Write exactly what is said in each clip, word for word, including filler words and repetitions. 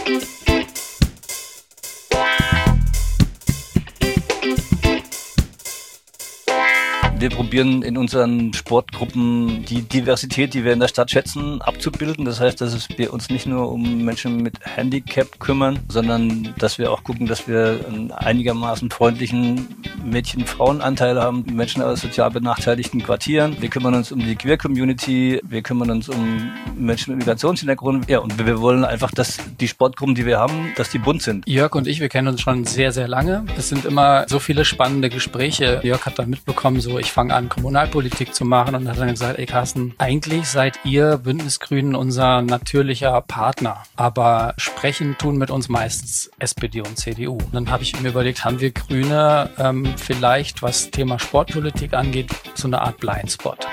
Wir probieren in unseren Sportgruppen die Diversität, die wir in der Stadt schätzen, abzubilden. Das heißt, dass wir uns nicht nur um Menschen mit Handicap kümmern, sondern dass wir auch gucken, dass wir einen einigermaßen freundlichen Mädchen-Frauen-Anteil haben, Menschen aus sozial benachteiligten Quartieren. Wir kümmern uns um die Queer-Community, wir kümmern uns um Menschen mit Migrationshintergrund. Ja, und wir wollen einfach, dass die Sportgruppen, die wir haben, dass die bunt sind. Jörg und ich, wir kennen uns schon sehr, sehr lange. Es sind immer so viele spannende Gespräche. Jörg hat dann mitbekommen, so ich fange an, Kommunalpolitik zu machen und hat dann gesagt, ey Carsten, eigentlich seid ihr Bündnis-Grünen unser natürlicher Partner, aber sprechen tun mit uns meistens S P D und C D U. Und dann habe ich mir überlegt, haben wir Grüne ähm, vielleicht, was Thema Sportpolitik angeht, so eine Art Blindspot.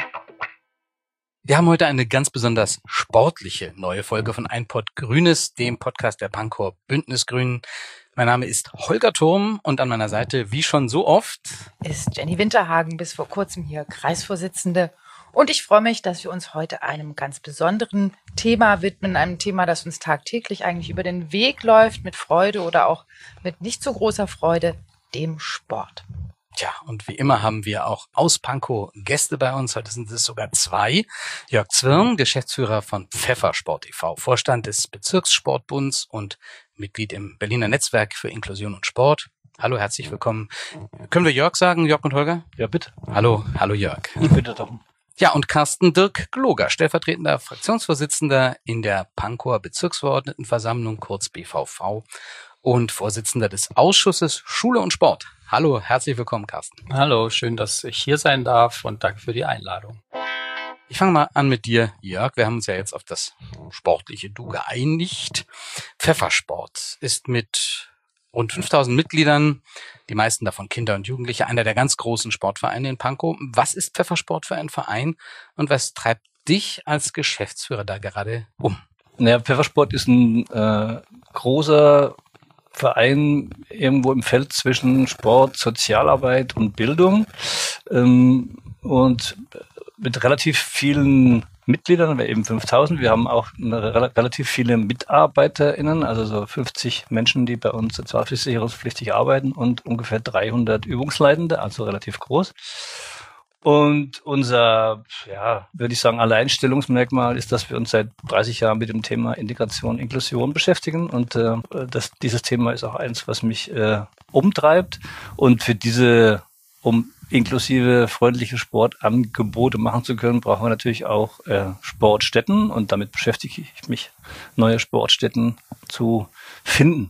Wir haben heute eine ganz besonders sportliche neue Folge von Ein Pott Grünes, dem Podcast der Pankower Bündnis-Grünen. Mein Name ist Holger Thurm und an meiner Seite, wie schon so oft, ist Jenny Winterhagen, bis vor kurzem hier Kreisvorsitzende. Und ich freue mich, dass wir uns heute einem ganz besonderen Thema widmen, einem Thema, das uns tagtäglich eigentlich über den Weg läuft, mit Freude oder auch mit nicht so großer Freude, dem Sport. Tja, und wie immer haben wir auch aus Pankow Gäste bei uns. Heute sind es sogar zwei. Jörg Zwirn, Geschäftsführer von Pfeffersport e V, Vorstand des Bezirkssportbunds und Mitglied im Berliner Netzwerk für Inklusion und Sport. Hallo, herzlich willkommen. Können wir Jörg sagen, Jörg und Holger? Ja, bitte. Hallo, hallo Jörg. Bitte doch. Ja, und Carsten Dirk Gloger, stellvertretender Fraktionsvorsitzender in der Pankower Bezirksverordnetenversammlung, kurz B V V, und Vorsitzender des Ausschusses Schule und Sport. Hallo, herzlich willkommen, Carsten. Hallo, schön, dass ich hier sein darf und danke für die Einladung. Ich fange mal an mit dir, Jörg. Wir haben uns ja jetzt auf das sportliche Du geeinigt. Pfeffersport ist mit rund fünftausend Mitgliedern, die meisten davon Kinder und Jugendliche, einer der ganz großen Sportvereine in Pankow. Was ist Pfeffersport für ein Verein und was treibt dich als Geschäftsführer da gerade um? Naja, Pfeffersport ist ein äh, großer Verein irgendwo im Feld zwischen Sport, Sozialarbeit und Bildung ähm, und mit relativ vielen Mitgliedern, wir eben fünftausend. Wir haben auch eine, relativ viele MitarbeiterInnen, also so fünfzig Menschen, die bei uns sozialversicherungspflichtig arbeiten und ungefähr dreihundert Übungsleitende, also relativ groß. Und unser, ja, würde ich sagen, Alleinstellungsmerkmal ist, dass wir uns seit dreißig Jahren mit dem Thema Integration, Inklusion beschäftigen. Und äh, das, dieses Thema ist auch eins, was mich äh, umtreibt. Und für diese, um inklusive, freundliche Sportangebote machen zu können, brauchen wir natürlich auch äh, Sportstätten. Und damit beschäftige ich mich, neue Sportstätten zu finden.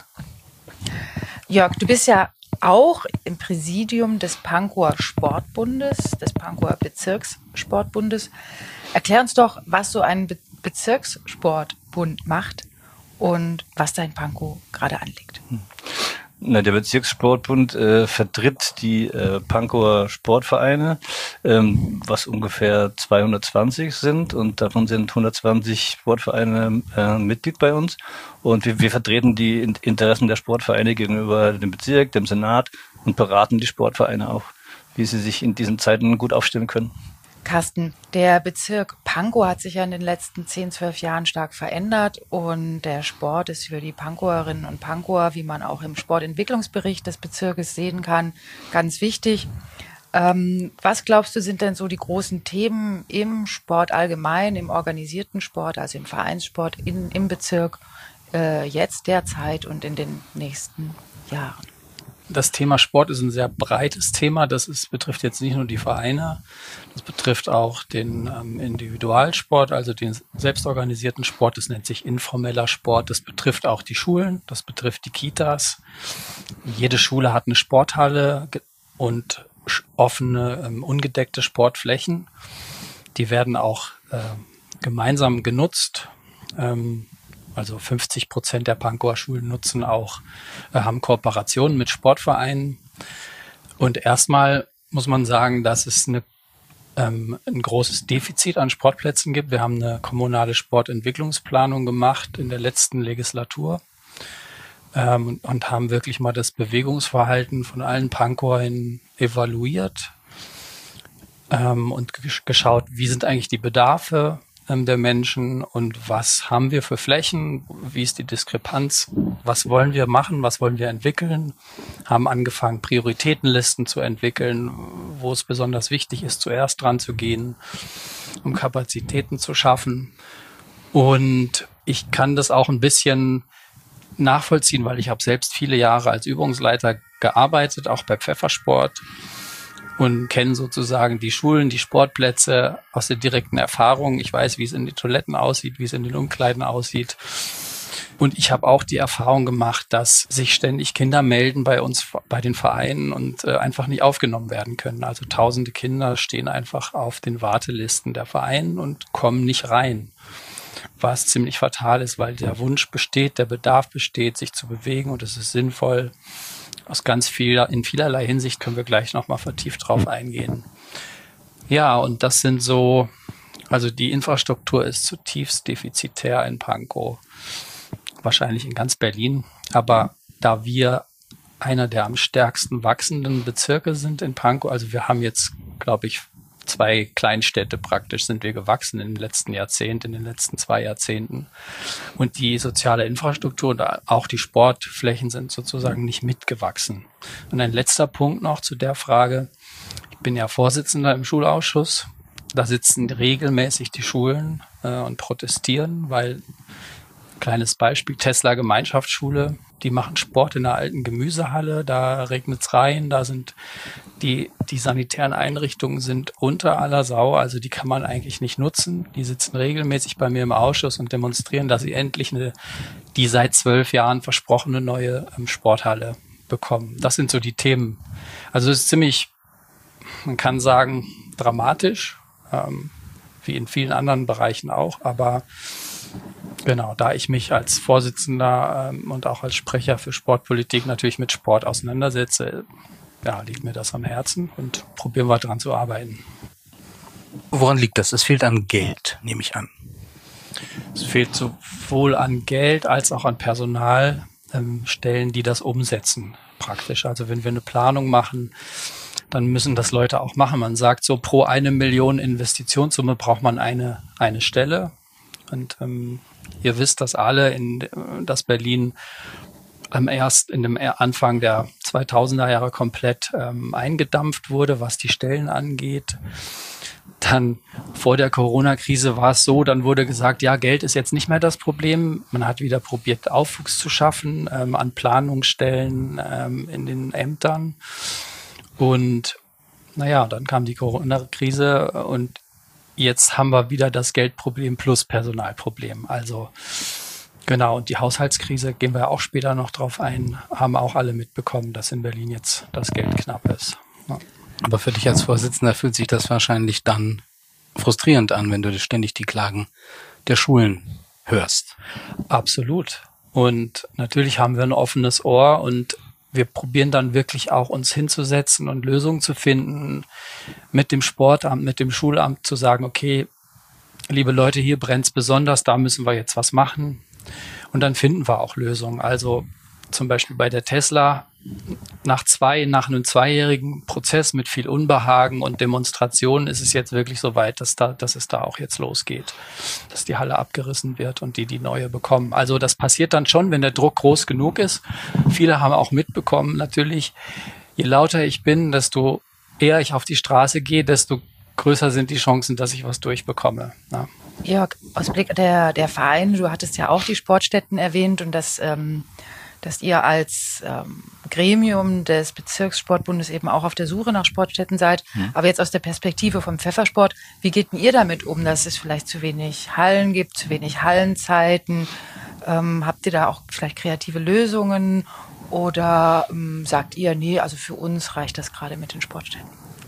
Jörg, du bist ja auch im Präsidium des Pankower Sportbundes, des Pankower Bezirkssportbundes. Erklär uns doch, was so ein Be- Bezirkssportbund macht und was da in Pankow gerade anliegt. Hm. Na, der Bezirkssportbund äh, vertritt die äh, Pankower Sportvereine, ähm, was ungefähr zweihundertzwanzig sind, und davon sind hundertzwanzig Sportvereine äh, Mitglied bei uns, und wir, wir vertreten die In- Interessen der Sportvereine gegenüber dem Bezirk, dem Senat, und beraten die Sportvereine auch, wie sie sich in diesen Zeiten gut aufstellen können. Carsten, der Bezirk Pankow hat sich ja in den letzten zehn, zwölf Jahren stark verändert und der Sport ist für die Pankowerinnen und Pankower, wie man auch im Sportentwicklungsbericht des Bezirkes sehen kann, ganz wichtig. Ähm, was glaubst du, sind denn so die großen Themen im Sport allgemein, im organisierten Sport, also im Vereinssport in, im Bezirk äh, jetzt derzeit und in den nächsten Jahren? Das Thema Sport ist ein sehr breites Thema. Das ist, betrifft jetzt nicht nur die Vereine, das betrifft auch den ähm, Individualsport, also den selbstorganisierten Sport. Das nennt sich informeller Sport. Das betrifft auch die Schulen, das betrifft die Kitas. Jede Schule hat eine Sporthalle und offene, ähm, ungedeckte Sportflächen. Die werden auch äh, gemeinsam genutzt. Ähm, Also fünfzig Prozent der Pankower Schulen nutzen auch, äh, haben Kooperationen mit Sportvereinen. Und erstmal muss man sagen, dass es eine, ähm, ein großes Defizit an Sportplätzen gibt. Wir haben eine kommunale Sportentwicklungsplanung gemacht in der letzten Legislatur ähm, und haben wirklich mal das Bewegungsverhalten von allen Pankowern evaluiert ähm, und gesch- geschaut, wie sind eigentlich die Bedarfe ähm, der Menschen und was haben wir für Flächen, wie ist die Diskrepanz, was wollen wir machen, was wollen wir entwickeln, haben angefangen, Prioritätenlisten zu entwickeln, wo es besonders wichtig ist, zuerst dran zu gehen, um Kapazitäten zu schaffen. Und ich kann das auch ein bisschen nachvollziehen, weil ich habe selbst viele Jahre als Übungsleiter gearbeitet, auch bei Pfeffersport, und kenne sozusagen die Schulen, die Sportplätze aus der direkten Erfahrung. Ich weiß, wie es in den Toiletten aussieht, wie es in den Umkleiden aussieht. Und ich habe auch die Erfahrung gemacht, dass sich ständig Kinder melden bei uns, bei den Vereinen und äh, einfach nicht aufgenommen werden können. Also tausende Kinder stehen einfach auf den Wartelisten der Vereine und kommen nicht rein. Was ziemlich fatal ist, weil der Wunsch besteht, der Bedarf besteht, sich zu bewegen und es ist sinnvoll. Aus ganz viel, in vielerlei Hinsicht können wir gleich nochmal vertieft drauf eingehen. Ja, und das sind so, also die Infrastruktur ist zutiefst defizitär in Pankow, wahrscheinlich in ganz Berlin. Aber da wir einer der am stärksten wachsenden Bezirke sind in Pankow, also wir haben jetzt, glaube ich, zwei Kleinstädte praktisch sind wir gewachsen in den letzten Jahrzehnten, in den letzten zwei Jahrzehnten. Und die soziale Infrastruktur und auch die Sportflächen sind sozusagen nicht mitgewachsen. Und ein letzter Punkt noch zu der Frage. Ich bin ja Vorsitzender im Schulausschuss. Da sitzen regelmäßig die Schulen äh, und protestieren, weil, kleines Beispiel, Tesla Gemeinschaftsschule, die machen Sport in der alten Gemüsehalle, da regnet's rein, da sind die, die sanitären Einrichtungen sind unter aller Sau, also die kann man eigentlich nicht nutzen. Die sitzen regelmäßig bei mir im Ausschuss und demonstrieren, dass sie endlich eine, die seit zwölf Jahren versprochene neue ähm, Sporthalle bekommen. Das sind so die Themen. Also es ist ziemlich, man kann sagen, dramatisch, ähm, wie in vielen anderen Bereichen auch, aber genau, da ich mich als Vorsitzender ähm, und auch als Sprecher für Sportpolitik natürlich mit Sport auseinandersetze, ja, liegt mir das am Herzen und probieren wir dran zu arbeiten. Woran liegt das? Es fehlt an Geld, nehme ich an. Es fehlt sowohl an Geld als auch an Personalstellen, ähm, die das umsetzen praktisch. Also wenn wir eine Planung machen, dann müssen das Leute auch machen. Man sagt so, pro eine Million Investitionssumme braucht man eine, eine Stelle. Und ähm, ihr wisst das alle, in, dass Berlin ähm, erst in dem Anfang der zweitausender Jahre komplett ähm, eingedampft wurde, was die Stellen angeht. Dann vor der Corona-Krise war es so, dann wurde gesagt, ja, Geld ist jetzt nicht mehr das Problem. Man hat wieder probiert, Aufwuchs zu schaffen ähm, an Planungsstellen ähm, in den Ämtern. Und naja, dann kam die Corona-Krise und jetzt haben wir wieder das Geldproblem plus Personalproblem. Also genau, und die Haushaltskrise, gehen wir auch später noch drauf ein, haben auch alle mitbekommen, dass in Berlin jetzt das Geld knapp ist. Ja. Aber für dich als Vorsitzender fühlt sich das wahrscheinlich dann frustrierend an, wenn du ständig die Klagen der Schulen hörst. Absolut. Und natürlich haben wir ein offenes Ohr und wir probieren dann wirklich auch uns hinzusetzen und Lösungen zu finden, mit dem Sportamt, mit dem Schulamt zu sagen, okay, liebe Leute, hier brennt's besonders, da müssen wir jetzt was machen. Und dann finden wir auch Lösungen. Also zum Beispiel bei der Tesla, nach zwei, nach einem zweijährigen Prozess mit viel Unbehagen und Demonstrationen ist es jetzt wirklich so weit, dass da, dass es da auch jetzt losgeht, dass die Halle abgerissen wird und die die neue bekommen. Also das passiert dann schon, wenn der Druck groß genug ist. Viele haben auch mitbekommen, natürlich, je lauter ich bin, desto eher ich auf die Straße gehe, desto größer sind die Chancen, dass ich was durchbekomme. Ja. Jörg, aus Blick der, der Vereine, du hattest ja auch die Sportstätten erwähnt und das ähm dass ihr als ähm, Gremium des Bezirkssportbundes eben auch auf der Suche nach Sportstätten seid. Mhm. Aber jetzt aus der Perspektive vom Pfeffersport, wie geht denn ihr damit um, dass es vielleicht zu wenig Hallen gibt, zu wenig Hallenzeiten? Ähm, habt ihr da auch vielleicht kreative Lösungen? Oder ähm, sagt ihr, nee, also für uns reicht das gerade mit den Sportstätten?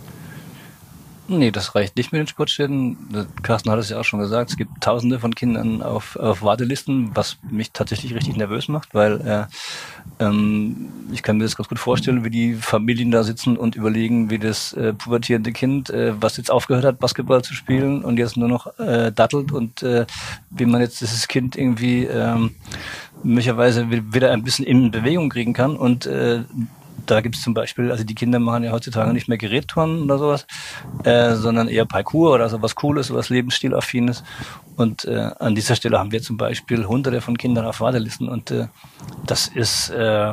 Nee, das reicht nicht mit den Sportstätten. Carsten hat es ja auch schon gesagt, es gibt Tausende von Kindern auf, auf Wartelisten, was mich tatsächlich richtig nervös macht, weil äh, ähm, ich kann mir das ganz gut vorstellen, wie die Familien da sitzen und überlegen, wie das äh, pubertierende Kind, äh, was jetzt aufgehört hat, Basketball zu spielen und jetzt nur noch äh, dattelt und äh, wie man jetzt dieses Kind irgendwie ähm, möglicherweise wieder ein bisschen in Bewegung kriegen kann und äh, da gibt es zum Beispiel, also die Kinder machen ja heutzutage nicht mehr Gerätturnen oder sowas, äh, sondern eher Parkour oder sowas Cooles, sowas Lebensstilaffines. Und äh, an dieser Stelle haben wir zum Beispiel hunderte von Kindern auf Wartelisten und äh, das ist, äh,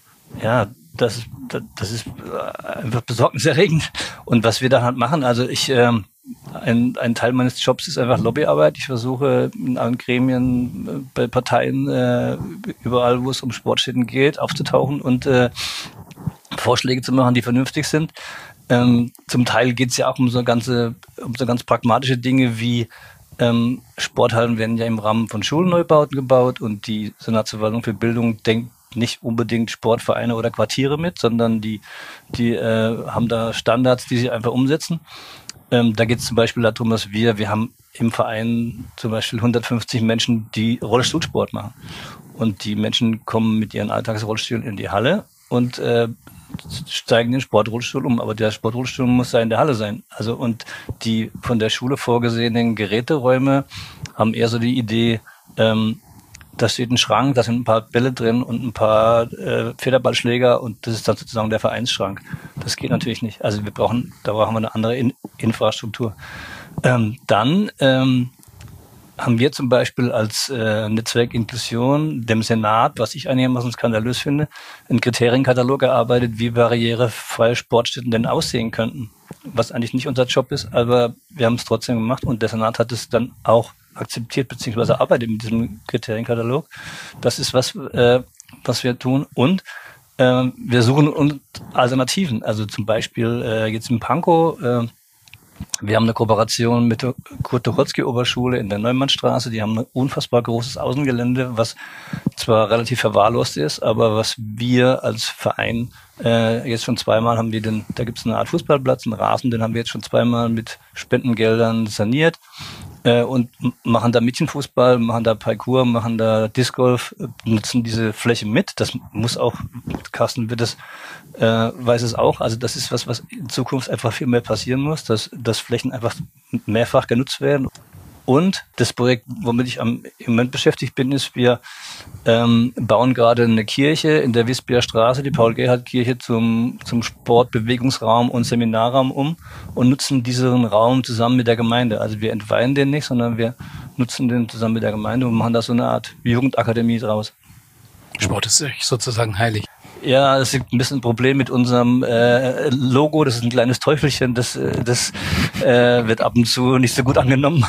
ja, das, das, das ist einfach besorgniserregend. Und was wir dann halt machen, also ich, äh, ein, ein Teil meines Jobs ist einfach Lobbyarbeit. Ich versuche in allen Gremien, bei Parteien, äh, überall, wo es um Sportstätten geht, aufzutauchen und äh, Vorschläge zu machen, die vernünftig sind. Ähm, zum Teil geht es ja auch um so ganze, um so ganz pragmatische Dinge wie ähm, Sporthallen werden ja im Rahmen von Schulneubauten gebaut und die Senatsverwaltung für Bildung denkt nicht unbedingt Sportvereine oder Quartiere mit, sondern die, die äh, haben da Standards, die sie einfach umsetzen. Ähm, da geht es zum Beispiel darum, dass wir, wir haben im Verein zum Beispiel hundertfünfzig Menschen, die Rollstuhlsport machen. Und die Menschen kommen mit ihren Alltagsrollstühlen in die Halle und äh, steigen den Sportrollstuhl um. Aber der Sportrollstuhl muss ja in der Halle sein. Also und die von der Schule vorgesehenen Geräteräume haben eher so die Idee, ähm, da steht ein Schrank, da sind ein paar Bälle drin und ein paar äh, Federballschläger und das ist dann sozusagen der Vereinsschrank. Das geht natürlich nicht. Also wir brauchen, da brauchen wir eine andere In- Infrastruktur. Ähm, dann ähm, haben wir zum Beispiel als äh, Netzwerk Inklusion dem Senat, was ich einigermaßen skandalös finde, einen Kriterienkatalog erarbeitet, wie barrierefreie Sportstätten denn aussehen könnten. Was eigentlich nicht unser Job ist, aber wir haben es trotzdem gemacht und der Senat hat es dann auch akzeptiert bzw. arbeitet mit diesem Kriterienkatalog. Das ist was, äh, was wir tun und äh, wir suchen uns Alternativen. Also zum Beispiel äh, jetzt in Pankow, äh, wir haben eine Kooperation mit der Kurt-Tucholsky-Oberschule in der Neumannstraße. Die haben ein unfassbar großes Außengelände, was zwar relativ verwahrlost ist, aber was wir als Verein äh, jetzt schon zweimal haben wir den, da gibt es eine Art Fußballplatz, einen Rasen, den haben wir jetzt schon zweimal mit Spendengeldern saniert äh, und machen da Mädchenfußball, machen da Parkour, machen da Discgolf, äh, nutzen diese Fläche mit. Das muss auch, Carsten wird es äh, weiß es auch, also das ist was, was in Zukunft einfach viel mehr passieren muss, dass, dass Flächen einfach mehrfach genutzt werden. Und das Projekt, womit ich am, im Moment beschäftigt bin, ist, wir ähm, bauen gerade eine Kirche in der Wiesbadener Straße, die Paul-Gerhardt-Kirche, zum, zum Sport-, Bewegungsraum und Seminarraum um und nutzen diesen Raum zusammen mit der Gemeinde. Also wir entweihen den nicht, sondern wir nutzen den zusammen mit der Gemeinde und machen da so eine Art Jugendakademie draus. Sport ist sozusagen heilig. Ja, es gibt ein bisschen ein Problem mit unserem äh, Logo. Das ist ein kleines Teufelchen. Das, äh, das äh, wird ab und zu nicht so gut angenommen.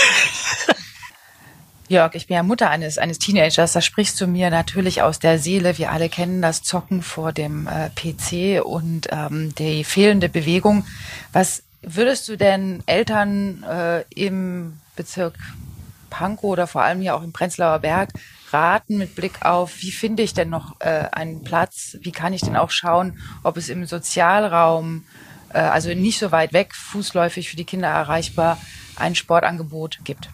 Jörg, ich bin ja Mutter eines, eines Teenagers. Da sprichst du mir natürlich aus der Seele. Wir alle kennen das Zocken vor dem äh, P C und ähm, die fehlende Bewegung. Was würdest du denn Eltern äh, im Bezirk Pankow oder vor allem hier auch im Prenzlauer Berg raten mit Blick auf, wie finde ich denn noch äh, einen Platz? Wie kann ich denn auch schauen, ob es im Sozialraum, äh, also nicht so weit weg, fußläufig für die Kinder erreichbar, ein Sportangebot gibt?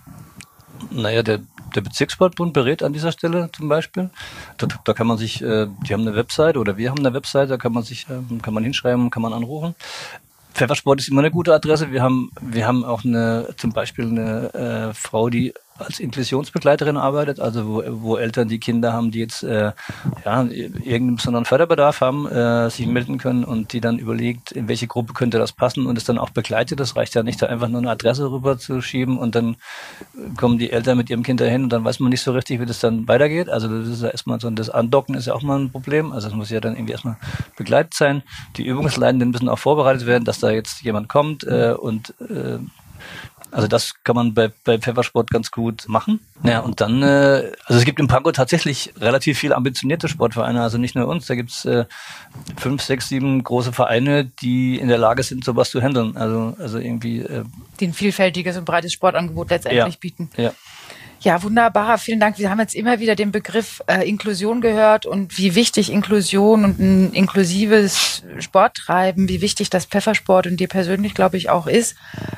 Naja, der, der Bezirkssportbund berät an dieser Stelle zum Beispiel. Da, da kann man sich, äh, die haben eine Website oder wir haben eine Website, da kann man sich, äh, kann man hinschreiben, kann man anrufen. Pfeffersport ist immer eine gute Adresse. Wir haben, wir haben auch eine, zum Beispiel eine äh, Frau, die als Inklusionsbegleiterin arbeitet, also wo, wo Eltern, die Kinder haben, die jetzt äh, ja, irgendeinen besonderen Förderbedarf haben, äh, sich melden können und die dann überlegt, in welche Gruppe könnte das passen und es dann auch begleitet. Das reicht ja nicht, da einfach nur eine Adresse rüber zu schieben und dann kommen die Eltern mit ihrem Kind dahin und dann weiß man nicht so richtig, wie das dann weitergeht. Also das ist ja erstmal so, das Andocken ist ja auch mal ein Problem. Also es muss ja dann irgendwie erstmal begleitet sein. Die Übungsleitenden müssen auch vorbereitet werden, dass da jetzt jemand kommt äh, und äh, also das kann man bei, bei Pfeffersport ganz gut machen. Ja, und dann, äh, also es gibt in Pankow tatsächlich relativ viele ambitionierte Sportvereine, also nicht nur uns, da gibt's äh, fünf, sechs, sieben große Vereine, die in der Lage sind, sowas zu handeln. Also, also irgendwie... Äh, die ein vielfältiges und breites Sportangebot letztendlich ja, bieten. Ja. Ja, wunderbar. Vielen Dank. Wir haben jetzt immer wieder den Begriff äh, Inklusion gehört und wie wichtig Inklusion und ein inklusives Sporttreiben, wie wichtig das Pfeffersport und dir persönlich, glaube ich, auch ist.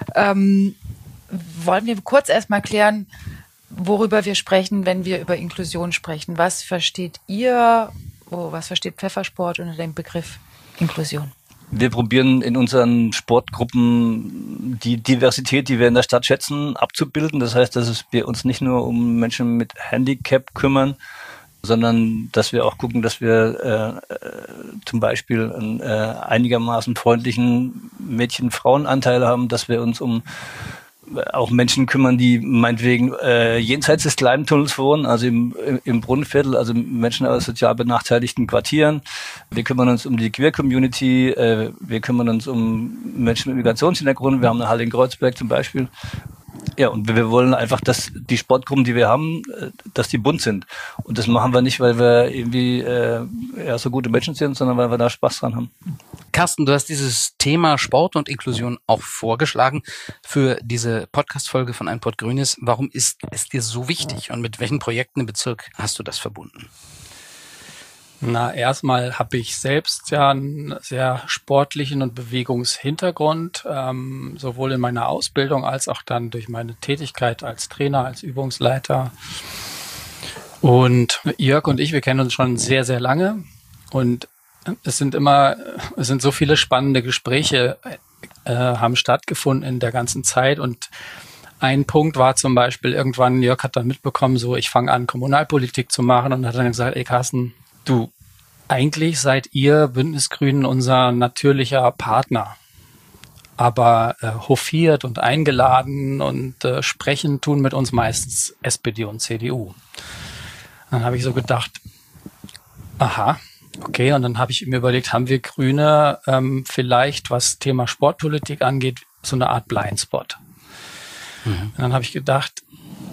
Ähm, wollen wir kurz erstmal klären, worüber wir sprechen, wenn wir über Inklusion sprechen. Was versteht ihr, oh, was versteht Pfeffersport unter dem Begriff Inklusion? Wir probieren in unseren Sportgruppen die Diversität, die wir in der Stadt schätzen, abzubilden. Das heißt, dass wir uns nicht nur um Menschen mit Handicap kümmern, sondern dass wir auch gucken, dass wir äh, zum Beispiel einen äh, einigermaßen freundlichen Mädchen-Frauen-Anteil haben, dass wir uns um auch Menschen kümmern, die meinetwegen äh, jenseits des Gleimtunnels wohnen, also im, im Brunnenviertel, also Menschen aus sozial benachteiligten Quartieren. Wir kümmern uns um die Queer-Community, äh, wir kümmern uns um Menschen mit Migrationshintergrund, wir haben eine Halle in Kreuzberg zum Beispiel. Ja, und wir wollen einfach, dass die Sportgruppen, die wir haben, dass die bunt sind. Und das machen wir nicht, weil wir irgendwie äh, ja, so gute Menschen sind, sondern weil wir da Spaß dran haben. Carsten, du hast dieses Thema Sport und Inklusion auch vorgeschlagen für diese Podcast-Folge von Ein Pott Grünes. Warum ist es dir so wichtig und mit welchen Projekten im Bezirk hast du das verbunden? Na, erstmal habe ich selbst ja einen sehr sportlichen und Bewegungshintergrund, ähm, sowohl in meiner Ausbildung als auch dann durch meine Tätigkeit als Trainer, als Übungsleiter. Und Jörg und ich, wir kennen uns schon sehr, sehr lange und es sind immer, es sind so viele spannende Gespräche äh, haben stattgefunden in der ganzen Zeit und ein Punkt war zum Beispiel irgendwann, Jörg hat dann mitbekommen, so ich fange an Kommunalpolitik zu machen und hat dann gesagt, ey Carsten, du, eigentlich seid ihr Bündnisgrünen unser natürlicher Partner. Aber äh, hofiert und eingeladen und äh, sprechen tun mit uns meistens S P D und C D U. Dann habe ich so gedacht, aha, okay. Und dann habe ich mir überlegt, haben wir Grüne ähm, vielleicht, was Thema Sportpolitik angeht, so eine Art Blindspot. Mhm. Und dann habe ich gedacht,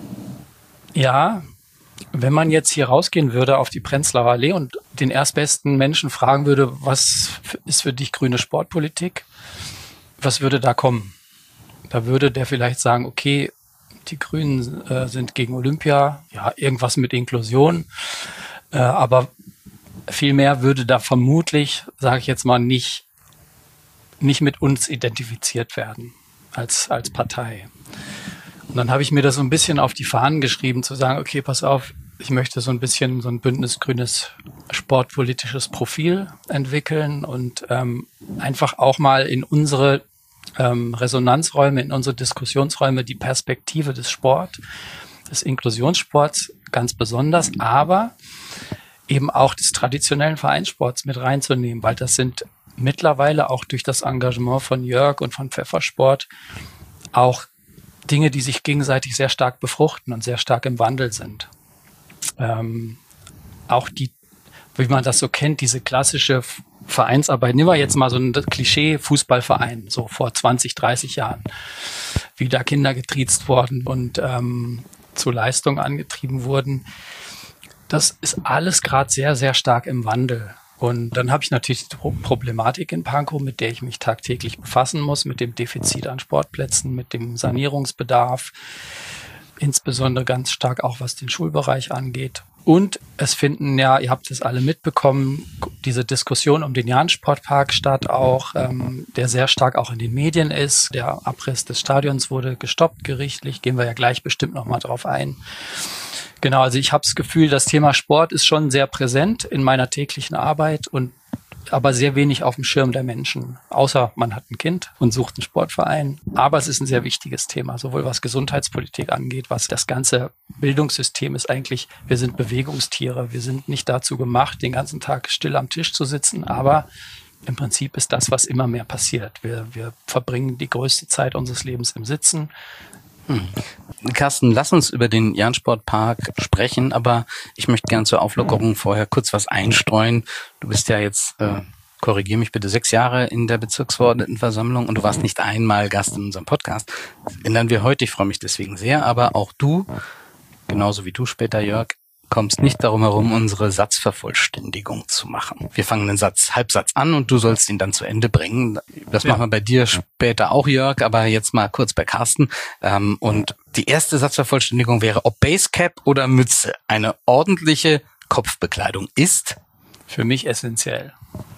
ja, wenn man jetzt hier rausgehen würde auf die Prenzlauer Allee und den erstbesten Menschen fragen würde, was ist für dich grüne Sportpolitik, was würde da kommen? Da würde der vielleicht sagen, okay, die Grünen äh, sind gegen Olympia, ja, irgendwas mit Inklusion, äh, aber viel mehr würde da vermutlich, sage ich jetzt mal, nicht, nicht mit uns identifiziert werden als, als Partei. Und dann habe ich mir das so ein bisschen auf die Fahnen geschrieben, zu sagen, okay, pass auf, ich möchte so ein bisschen so ein bündnisgrünes sportpolitisches Profil entwickeln und ähm, einfach auch mal in unsere ähm, Resonanzräume, in unsere Diskussionsräume die Perspektive des Sport, des Inklusionssports ganz besonders, aber eben auch des traditionellen Vereinssports mit reinzunehmen, weil das sind mittlerweile auch durch das Engagement von Jörg und von Pfeffersport auch Dinge, die sich gegenseitig sehr stark befruchten und sehr stark im Wandel sind. Ähm, auch die, wie man das so kennt, diese klassische Vereinsarbeit. Nehmen wir jetzt mal so ein Klischee-Fußballverein, so vor zwanzig, dreißig Jahren, wie da Kinder getriezt wurden und ähm, zu Leistung angetrieben wurden. Das ist alles gerade sehr, sehr stark im Wandel. Und dann habe ich natürlich die Problematik in Pankow, mit der ich mich tagtäglich befassen muss, mit dem Defizit an Sportplätzen, mit dem Sanierungsbedarf, insbesondere ganz stark auch was den Schulbereich angeht. Und es finden ja, ihr habt es alle mitbekommen, diese Diskussion um den Jahn-Sportpark statt, auch ähm, der sehr stark auch in den Medien ist. Der Abriss des Stadions wurde gestoppt gerichtlich, gehen wir ja gleich bestimmt nochmal drauf ein. Genau, also ich habe das Gefühl, das Thema Sport ist schon sehr präsent in meiner täglichen Arbeit und aber sehr wenig auf dem Schirm der Menschen, außer man hat ein Kind und sucht einen Sportverein. Aber es ist ein sehr wichtiges Thema, sowohl was Gesundheitspolitik angeht, was das ganze Bildungssystem ist eigentlich, wir sind Bewegungstiere, wir sind nicht dazu gemacht, den ganzen Tag still am Tisch zu sitzen, aber im Prinzip ist das, was immer mehr passiert. Wir, wir verbringen die größte Zeit unseres Lebens im Sitzen. Hm. Carsten, lass uns über den Jahn-Sportpark sprechen, aber ich möchte gern zur Auflockerung vorher kurz was einstreuen. Du bist ja jetzt, äh, korrigier mich bitte, sechs Jahre in der Bezirksverordnetenversammlung und du warst nicht einmal Gast in unserem Podcast. Das ändern wir heute, ich freue mich deswegen sehr, aber auch du, genauso wie du später, Jörg, kommst nicht darum herum, unsere Satzvervollständigung zu machen. Wir fangen den Satz, Halbsatz an und du sollst ihn dann zu Ende bringen. Das ja. machen wir bei dir später auch, Jörg, aber jetzt mal kurz bei Carsten. Ähm, und die erste Satzvervollständigung wäre, ob Basecap oder Mütze eine ordentliche Kopfbekleidung ist. Für mich essentiell.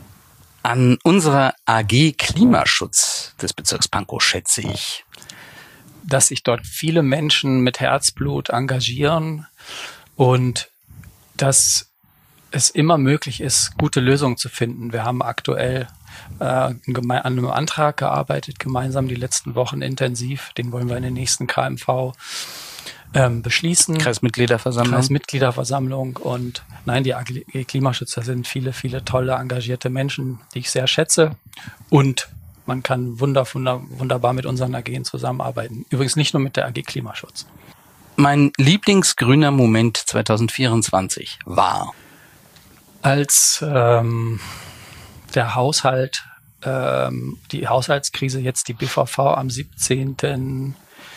An unserer A G Klimaschutz des Bezirks Pankow schätze ich, dass sich dort viele Menschen mit Herzblut engagieren und dass es immer möglich ist, gute Lösungen zu finden. Wir haben aktuell äh, an einem Antrag gearbeitet, gemeinsam die letzten Wochen intensiv. Den wollen wir in den nächsten K M V ähm, beschließen. Kreismitgliederversammlung. Kreismitgliederversammlung. Und nein, die A G Klimaschützer sind viele, viele tolle, engagierte Menschen, die ich sehr schätze. Und man kann wunder, wunder, wunderbar mit unseren A G zusammenarbeiten. Übrigens nicht nur mit der A G Klimaschutz. Mein Lieblingsgrüner Moment zwanzig vierundzwanzig war, als ähm, der Haushalt, ähm, die Haushaltskrise, jetzt die B V V am siebzehnten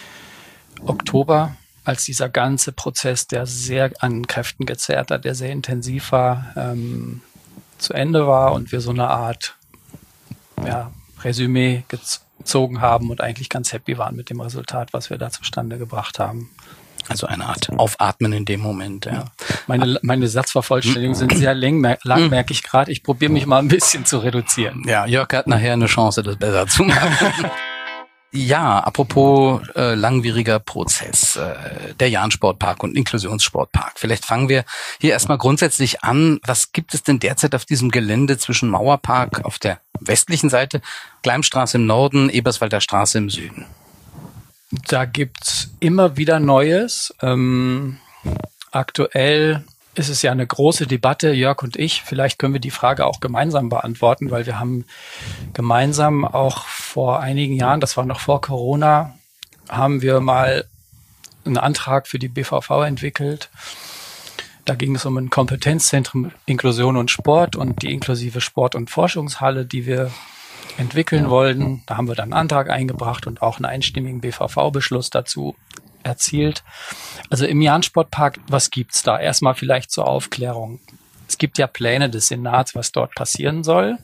Oktober, als dieser ganze Prozess, der sehr an Kräften gezerrt hat, der sehr intensiv war, ähm, zu Ende war und wir so eine Art ja, Resümee gezogen haben und eigentlich ganz happy waren mit dem Resultat, was wir da zustande gebracht haben. Also eine Art Aufatmen in dem Moment. Ja. Meine, meine Satzvervollständigungen sind sehr lang, lang merke ich gerade. Ich probiere mich mal ein bisschen zu reduzieren. Ja, Jörg hat nachher eine Chance, das besser zu machen. Ja, apropos äh, langwieriger Prozess, äh, der Jahn-Sportpark und Inklusionssportpark. Vielleicht fangen wir hier erstmal grundsätzlich an. Was gibt es denn derzeit auf diesem Gelände zwischen Mauerpark auf der westlichen Seite, Gleimstraße im Norden, Eberswalder Straße im Süden? Da gibt's immer wieder Neues. Ähm, aktuell ist es ja eine große Debatte, Jörg und ich. Vielleicht können wir die Frage auch gemeinsam beantworten, weil wir haben gemeinsam auch vor einigen Jahren, das war noch vor Corona, haben wir mal einen Antrag für die B V V entwickelt. Da ging es um ein Kompetenzzentrum Inklusion und Sport und die inklusive Sport- und Forschungshalle, die wir entwickeln wollten. Da haben wir dann einen Antrag eingebracht und auch einen einstimmigen B V V-Beschluss dazu erzielt. Also im Jahn-Sportpark, was gibt's da? Erstmal vielleicht zur Aufklärung. Es gibt ja Pläne des Senats, was dort passieren soll.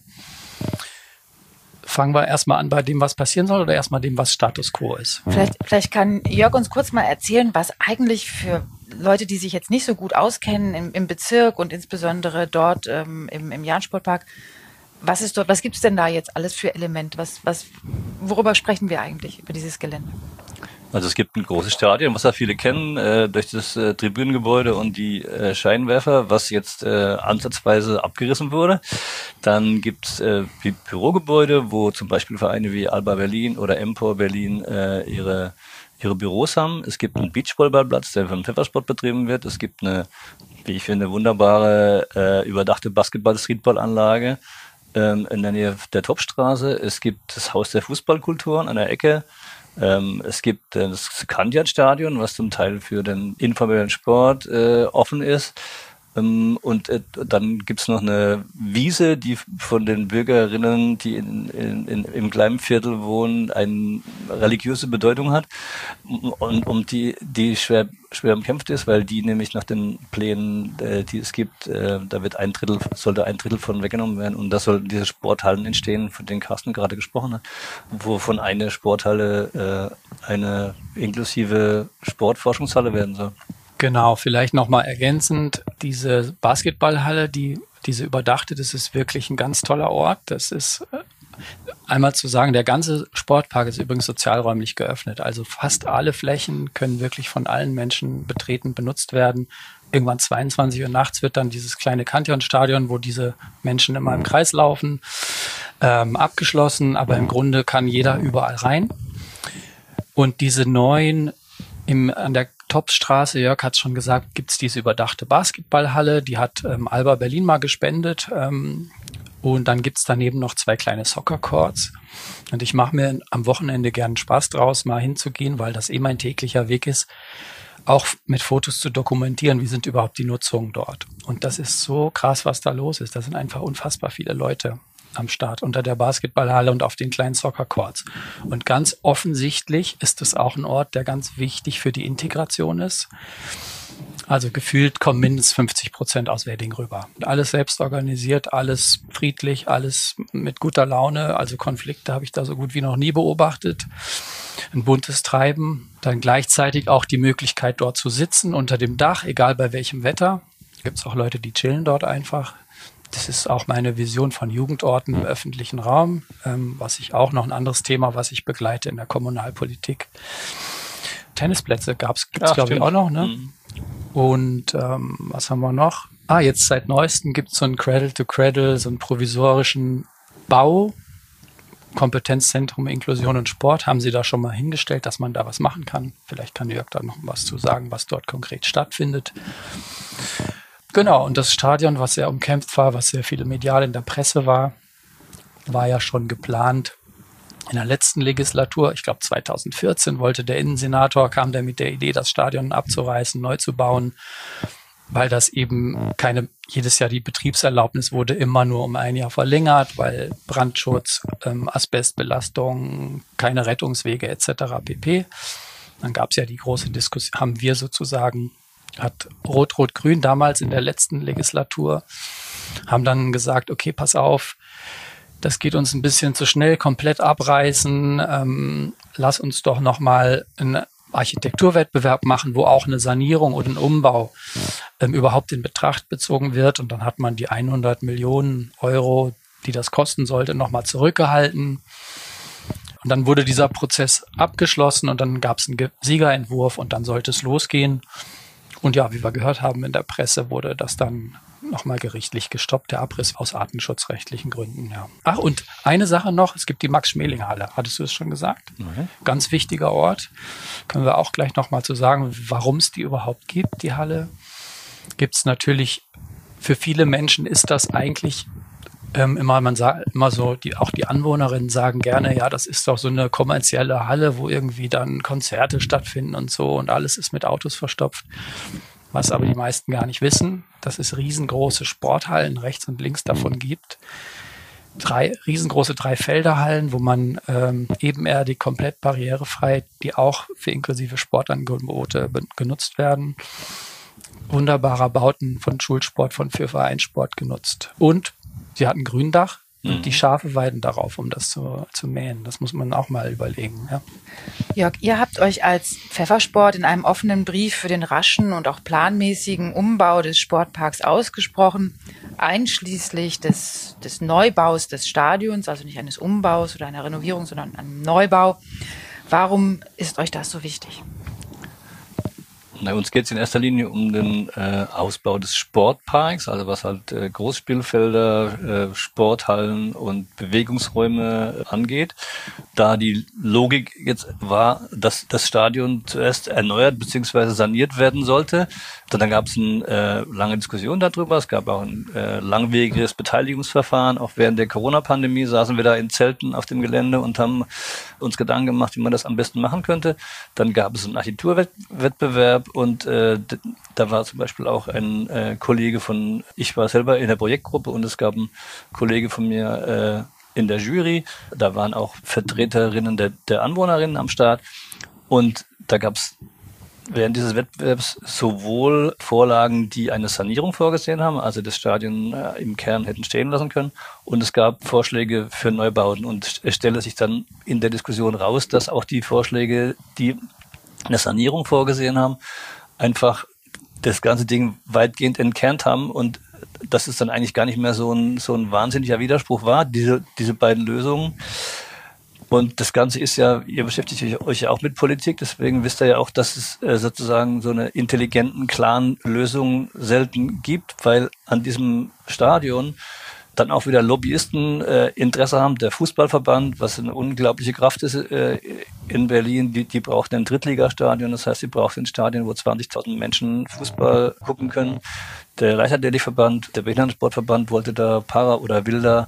Fangen wir erstmal an bei dem, was passieren soll, oder erstmal dem, was Status Quo ist? Vielleicht, vielleicht kann Jörg uns kurz mal erzählen, was eigentlich für Leute, die sich jetzt nicht so gut auskennen im, im Bezirk und insbesondere dort ähm, im, im Jahn-Sportpark, was ist dort, was gibt es denn da jetzt alles für Elemente? Was, was, worüber sprechen wir eigentlich über dieses Gelände? Also es gibt ein großes Stadion, was ja viele kennen, äh, durch das äh, Tribünengebäude und die äh, Scheinwerfer, was jetzt äh, ansatzweise abgerissen wurde. Dann gibt's äh, Bü- Bürogebäude, wo zum Beispiel Vereine wie Alba Berlin oder Empor Berlin äh, ihre ihre Büros haben. Es gibt einen Beachvolleyballplatz, der vom Pfeffersport betrieben wird. Es gibt eine, wie ich finde, wunderbare äh, überdachte Basketball-Streetball-Anlage ähm, in der Nähe der Topstraße. Es gibt das Haus der Fußballkulturen an der Ecke. Ähm, es gibt äh, das Kandiat-Stadion, was zum Teil für den informellen Sport äh, offen ist. Ähm, und äh, dann gibt's noch eine Wiese, die von den Bürgerinnen, die in, in, in, im kleinen Viertel wohnen, eine religiöse Bedeutung hat und um die die schwer schwer umkämpft ist, weil die nämlich nach den Plänen, äh, die es gibt, äh, da wird ein Drittel, sollte ein Drittel von weggenommen werden und da sollten diese Sporthallen entstehen, von denen Carsten gerade gesprochen hat, wovon eine Sporthalle äh, eine inklusive Sportforschungshalle werden soll. Genau, vielleicht nochmal ergänzend, diese Basketballhalle, die, diese überdachte, das ist wirklich ein ganz toller Ort. Das ist äh, einmal zu sagen, der ganze Sportpark ist übrigens sozialräumlich geöffnet. Also fast alle Flächen können wirklich von allen Menschen betreten, benutzt werden. Irgendwann zweiundzwanzig Uhr nachts wird dann dieses kleine Kantion-Stadion, wo diese Menschen immer im Kreis laufen, ähm, abgeschlossen. Aber im Grunde kann jeder überall rein. Und diese neuen im, an der Topstraße, Jörg hat es schon gesagt, gibt es diese überdachte Basketballhalle, die hat ähm, Alba Berlin mal gespendet ähm, und dann gibt es daneben noch zwei kleine Soccer-Courts und ich mache mir am Wochenende gern Spaß draus, mal hinzugehen, weil das eh mein täglicher Weg ist, auch mit Fotos zu dokumentieren, wie sind überhaupt die Nutzungen dort. Und das ist so krass, was da los ist. Da sind einfach unfassbar viele Leute am Start unter der Basketballhalle und auf den kleinen Soccer-Courts. Und ganz offensichtlich ist es auch ein Ort, der ganz wichtig für die Integration ist. Also gefühlt kommen mindestens fünfzig Prozent aus Wedding rüber. Alles selbst organisiert, alles friedlich, alles mit guter Laune. Also Konflikte habe ich da so gut wie noch nie beobachtet. Ein buntes Treiben. Dann gleichzeitig auch die Möglichkeit, dort zu sitzen, unter dem Dach, egal bei welchem Wetter. Gibt es auch Leute, die chillen dort einfach. Das ist auch meine Vision von Jugendorten im öffentlichen Raum, ähm, was ich auch noch ein anderes Thema, was ich begleite in der Kommunalpolitik. Tennisplätze gab's, gibt's glaube ich auch noch, ne? Mhm. Und ähm, was haben wir noch? Ah, jetzt seit neuestem gibt's so einen Cradle to Cradle, so einen provisorischen Bau, Kompetenzzentrum Inklusion und Sport. Haben Sie da schon mal hingestellt, dass man da was machen kann? Vielleicht kann Jörg da noch was zu sagen, was dort konkret stattfindet. Genau, und das Stadion, was sehr umkämpft war, was sehr viel medial in der Presse war, war ja schon geplant. In der letzten Legislatur, ich glaube zweitausendvierzehn, wollte der Innensenator, kam der mit der Idee, das Stadion abzureißen, neu zu bauen, weil das eben keine, jedes Jahr die Betriebserlaubnis wurde immer nur um ein Jahr verlängert, weil Brandschutz, ähm, Asbestbelastung, keine Rettungswege et cetera pp. Dann gab es ja die große Diskussion, haben wir sozusagen, hat Rot-Rot-Grün damals in der letzten Legislatur, haben dann gesagt, okay, pass auf, das geht uns ein bisschen zu schnell, komplett abreißen. Ähm, lass uns doch nochmal einen Architekturwettbewerb machen, wo auch eine Sanierung oder ein Umbau ähm, überhaupt in Betracht bezogen wird. Und dann hat man die hundert Millionen Euro, die das kosten sollte, nochmal zurückgehalten. Und dann wurde dieser Prozess abgeschlossen und dann gab es einen Siegerentwurf und dann sollte es losgehen. Und ja, wie wir gehört haben in der Presse, wurde das dann nochmal gerichtlich gestoppt, der Abriss aus artenschutzrechtlichen Gründen. Ja. Ach, und eine Sache noch, es gibt die Max-Schmeling-Halle. Hattest du es schon gesagt? Mhm. Ganz wichtiger Ort. Können wir auch gleich nochmal zu sagen, warum es die überhaupt gibt, die Halle. Gibt es natürlich, für viele Menschen ist das eigentlich ähm, immer, man sagt immer so, die, auch die Anwohnerinnen sagen gerne, ja, das ist doch so eine kommerzielle Halle, wo irgendwie dann Konzerte stattfinden und so und alles ist mit Autos verstopft. Was aber die meisten gar nicht wissen, dass es riesengroße Sporthallen rechts und links davon gibt. Drei riesengroße Dreifelderhallen, wo man ähm, ebenerdig, komplett barrierefrei, die auch für inklusive Sportangebote be- genutzt werden. Wunderbarer Bauten von Schulsport, von für Vereinssport genutzt. Und sie hatten Gründach. Und die Schafe weiden darauf, um das zu, zu mähen. Das muss man auch mal überlegen. Ja. Jörg, ihr habt euch als Pfeffersport in einem offenen Brief für den raschen und auch planmäßigen Umbau des Sportparks ausgesprochen, einschließlich des, des Neubaus des Stadions, also nicht eines Umbaus oder einer Renovierung, sondern einem Neubau. Warum ist euch das so wichtig? Na, uns geht es in erster Linie um den äh, Ausbau des Sportparks, also was halt äh, Großspielfelder, äh, Sporthallen und Bewegungsräume angeht. Da die Logik jetzt war, dass das Stadion zuerst erneuert bzw. saniert werden sollte. Dann gab es eine äh, lange Diskussion darüber. Es gab auch ein äh, langwieriges Beteiligungsverfahren. Auch während der Corona-Pandemie saßen wir da in Zelten auf dem Gelände und haben uns Gedanken gemacht, wie man das am besten machen könnte. Dann gab es einen Architekturwettbewerb und äh, da war zum Beispiel auch ein äh, Kollege von, ich war selber in der Projektgruppe und es gab einen Kollege von mir äh, in der Jury. Da waren auch Vertreterinnen der, der Anwohnerinnen am Start und da gab es während dieses Wettbewerbs sowohl Vorlagen, die eine Sanierung vorgesehen haben, also das Stadion äh, im Kern hätten stehen lassen können, und es gab Vorschläge für Neubauten. Und es stellte sich dann in der Diskussion raus, dass auch die Vorschläge, die eine Sanierung vorgesehen haben, einfach das ganze Ding weitgehend entkernt haben und dass es dann eigentlich gar nicht mehr so ein, so ein wahnsinniger Widerspruch war, diese, diese beiden Lösungen. Und das Ganze ist ja, ihr beschäftigt euch ja auch mit Politik, deswegen wisst ihr ja auch, dass es äh, sozusagen so eine intelligenten, klaren Lösung selten gibt, weil an diesem Stadion dann auch wieder Lobbyisten äh, Interesse haben. Der Fußballverband, was eine unglaubliche Kraft ist äh, in Berlin, die, die braucht ein Drittligastadion, das heißt, sie braucht ein Stadion, wo zwanzigtausend Menschen Fußball gucken können. Der Leichtathletikverband, der Behindertensportverband wollte da Para- oder will da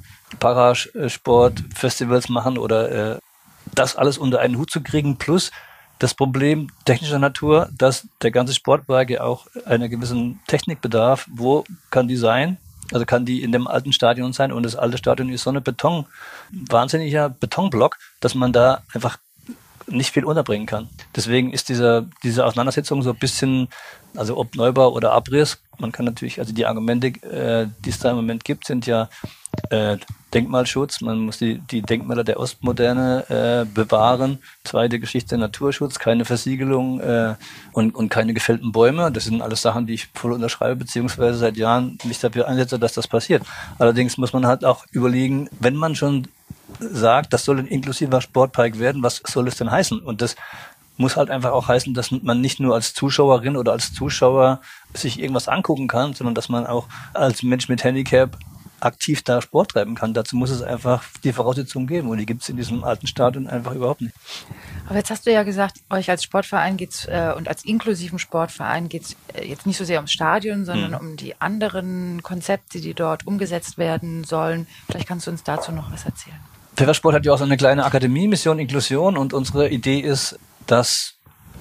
Parasportfestivals machen oder äh, das alles unter einen Hut zu kriegen, plus das Problem technischer Natur, dass der ganze Sportbereich ja auch einer gewissen Technik bedarf. Wo kann die sein? Also kann die in dem alten Stadion sein, und das alte Stadion ist so eine Beton, wahnsinniger Betonblock, dass man da einfach nicht viel unterbringen kann. Deswegen ist dieser, diese Auseinandersetzung so ein bisschen, also ob Neubau oder Abriss, man kann natürlich, also die Argumente, äh, die es da im Moment gibt, sind ja äh, Denkmalschutz, man muss die, die Denkmäler der Ostmoderne äh, bewahren. Zweite Geschichte, Naturschutz, keine Versiegelung äh, und, und keine gefällten Bäume. Das sind alles Sachen, die ich voll unterschreibe, beziehungsweise seit Jahren mich dafür einsetze, dass das passiert. Allerdings muss man halt auch überlegen, wenn man schon sagt, das soll ein inklusiver Sportpark werden, was soll es denn heißen? Und das muss halt einfach auch heißen, dass man nicht nur als Zuschauerin oder als Zuschauer sich irgendwas angucken kann, sondern dass man auch als Mensch mit Handicap aktiv da Sport treiben kann. Dazu muss es einfach die Voraussetzungen geben und die gibt es in diesem alten Stadion einfach überhaupt nicht. Aber jetzt hast du ja gesagt, euch als Sportverein geht's äh, und als inklusiven Sportverein geht's äh, jetzt nicht so sehr ums Stadion, sondern mhm. um die anderen Konzepte, die dort umgesetzt werden sollen. Vielleicht kannst du uns dazu noch was erzählen. Pfeffersport hat ja auch so eine kleine Akademie, Mission Inklusion, und unsere Idee ist, dass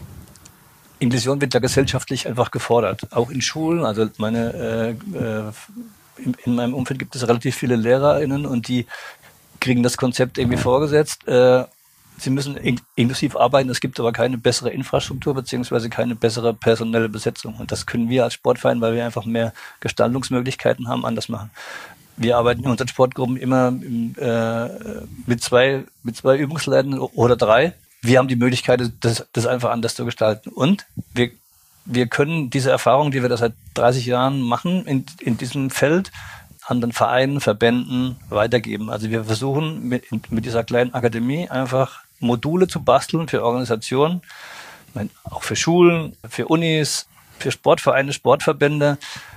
Inklusion wird ja gesellschaftlich einfach gefordert, auch in Schulen. Also meine äh, äh, in, in meinem Umfeld gibt es relativ viele LehrerInnen und die kriegen das Konzept irgendwie vorgesetzt. Äh, sie müssen in, inklusiv arbeiten, es gibt aber keine bessere Infrastruktur beziehungsweise keine bessere personelle Besetzung. Und das können wir als Sportverein, weil wir einfach mehr Gestaltungsmöglichkeiten haben, anders machen. Wir arbeiten in unseren Sportgruppen immer im, äh, mit zwei mit zwei Übungsleitern oder drei. Wir haben die Möglichkeit, das, das einfach anders zu gestalten. Und wir, wir können diese Erfahrung, die wir da seit dreißig Jahren machen, in, in diesem Feld anderen Vereinen, Verbänden weitergeben. Also wir versuchen mit, mit dieser kleinen Akademie einfach Module zu basteln für Organisationen, ich meine, auch für Schulen, für Unis, für Sportvereine, Sportverbände,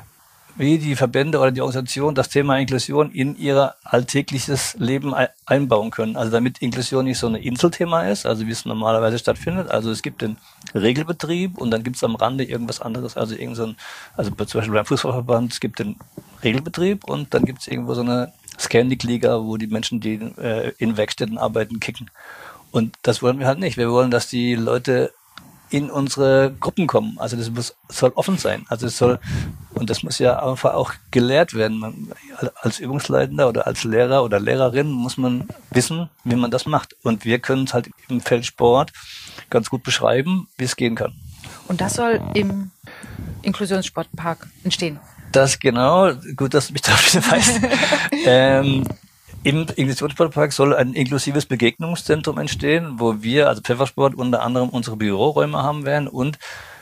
wie die Verbände oder die Organisation das Thema Inklusion in ihr alltägliches Leben einbauen können. Also damit Inklusion nicht so ein Inselthema ist, also wie es normalerweise stattfindet. Also es gibt den Regelbetrieb und dann gibt es am Rande irgendwas anderes. Also irgend so ein, also zum Beispiel beim Fußballverband, es gibt den Regelbetrieb und dann gibt es irgendwo so eine Scandic-Liga, wo die Menschen, die äh, in Werkstätten arbeiten, kicken. Und das wollen wir halt nicht. Wir wollen, dass die Leute in unsere Gruppen kommen. Also das muss, soll offen sein. Also es soll, und das muss ja einfach auch gelehrt werden. Man, als Übungsleitender oder als Lehrer oder Lehrerin muss man wissen, wie man das macht. Und wir können es halt im Feld Sport ganz gut beschreiben, wie es gehen kann. Und das soll im Inklusionssportpark entstehen? Das genau, gut, dass du mich darauf hinweist. ähm, Im Inklusionssportpark soll ein inklusives Begegnungszentrum entstehen, wo wir, also Pfeffersport, unter anderem unsere Büroräume haben werden und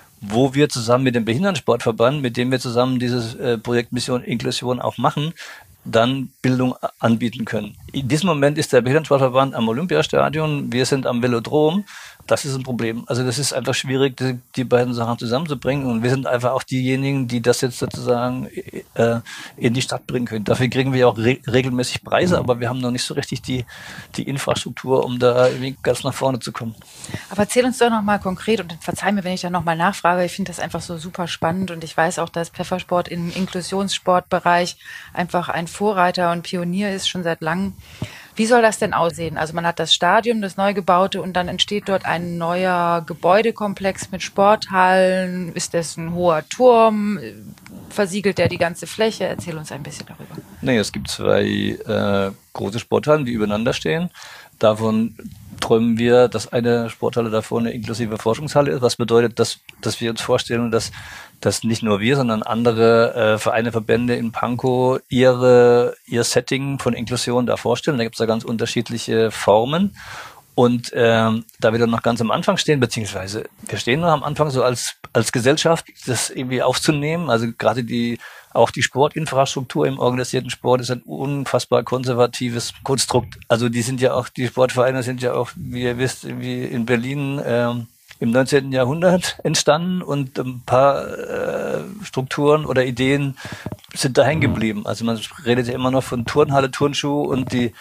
wo wir zusammen mit dem Behindertensportverband, mit dem wir zusammen dieses äh, Projekt Mission Inklusion auch machen, dann Bildung anbieten können. In diesem Moment ist der Behindertensportverband am Olympiastadion, wir sind am Velodrom. Das ist ein Problem. Also das ist einfach schwierig, die, die beiden Sachen zusammenzubringen. Und wir sind einfach auch diejenigen, die das jetzt sozusagen äh, in die Stadt bringen können. Dafür kriegen wir auch re regelmäßig Preise, aber wir haben noch nicht so richtig die, die Infrastruktur, um da irgendwie ganz nach vorne zu kommen. Aber erzähl uns doch nochmal konkret und verzeih mir, wenn ich da nochmal nachfrage. Ich finde das einfach so super spannend und ich weiß auch, dass Pfeffersport im Inklusionssportbereich einfach ein Vorreiter und Pionier ist, schon seit langem. Wie soll das denn aussehen? Also man hat das Stadion, das neu gebaute, und dann entsteht dort ein neuer Gebäudekomplex mit Sporthallen. Ist das ein hoher Turm? Versiegelt der die ganze Fläche? Erzähl uns ein bisschen darüber. Nee, es gibt zwei äh, große Sporthallen, die übereinander stehen. Davon träumen wir, dass eine Sporthalle davor eine inklusive Forschungshalle ist, was bedeutet, dass, dass wir uns vorstellen, dass, dass nicht nur wir, sondern andere äh, Vereine, Verbände in Pankow ihre, ihr Setting von Inklusion da vorstellen. Da gibt es da ganz unterschiedliche Formen. Und ähm, da wir dann noch ganz am Anfang stehen, beziehungsweise wir stehen noch am Anfang so als, als Gesellschaft, das irgendwie aufzunehmen, also gerade die auch die Sportinfrastruktur im organisierten Sport ist ein unfassbar konservatives Konstrukt. Also die sind ja auch, die Sportvereine sind ja auch, wie ihr wisst, wie in Berlin ähm, im neunzehnten Jahrhundert entstanden und ein paar äh, Strukturen oder Ideen sind da hängen geblieben. Also man redet ja immer noch von Turnhalle, Turnschuh und die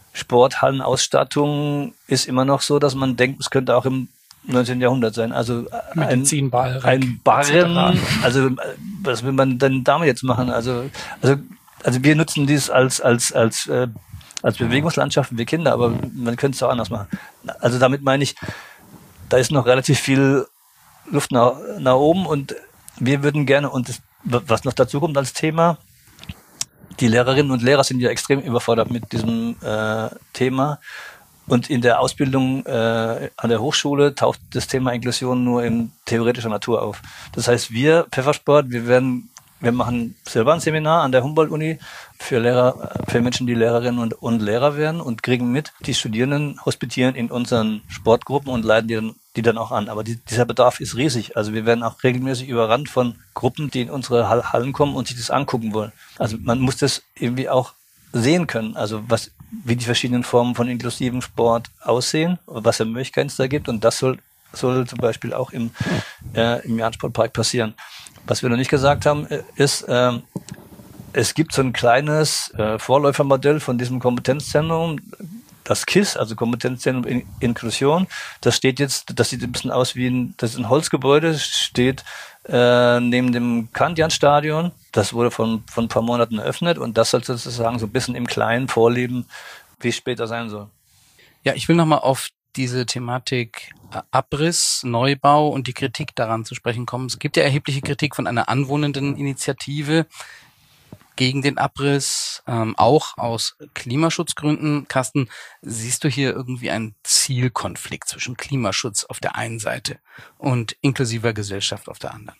Sporthallenausstattung ist immer noch so, dass man denkt, es könnte auch im neunzehnten Jahrhundert sein. Also ein, ein Barren, also was will man denn damit jetzt machen? Also, also, also wir nutzen dies als, als, als, äh, als Bewegungslandschaft für Kinder, aber man könnte es auch anders machen. Also damit meine ich, da ist noch relativ viel Luft nach, nach oben und wir würden gerne, und das, was noch dazu kommt als Thema, die Lehrerinnen und Lehrer sind ja extrem überfordert mit diesem äh, Thema. Und in der Ausbildung äh, an der Hochschule taucht das Thema Inklusion nur in theoretischer Natur auf. Das heißt, wir, Pfeffersport, wir werden, wir machen selber ein Seminar an der Humboldt-Uni für Lehrer, für Menschen, die Lehrerinnen und, und Lehrer werden und kriegen mit, die Studierenden hospitieren in unseren Sportgruppen und leiten die dann, die dann auch an. Aber die, dieser Bedarf ist riesig. Also wir werden auch regelmäßig überrannt von Gruppen, die in unsere Hallen kommen und sich das angucken wollen. Also man muss das irgendwie auch sehen können, also was, wie die verschiedenen Formen von inklusivem Sport aussehen, was für Möglichkeiten es da gibt, und das soll, soll zum Beispiel auch im, äh, im Jahn Sportpark passieren. Was wir noch nicht gesagt haben, ist, äh, es gibt so ein kleines äh, Vorläufermodell von diesem Kompetenzzentrum, das K I S, also Kompetenzzentrum in Inklusion. Das steht jetzt, das sieht ein bisschen aus wie ein, das ist ein Holzgebäude, steht äh, neben dem Kandian-Stadion. Das wurde von, von ein paar Monaten eröffnet und das soll sozusagen so ein bisschen im Kleinen vorleben, wie es später sein soll. Ja, ich will nochmal auf diese Thematik Abriss, Neubau und die Kritik daran zu sprechen kommen. Es gibt ja erhebliche Kritik von einer anwohnenden Initiative gegen den Abriss, ähm, auch aus Klimaschutzgründen. Carsten, siehst du hier irgendwie einen Zielkonflikt zwischen Klimaschutz auf der einen Seite und inklusiver Gesellschaft auf der anderen?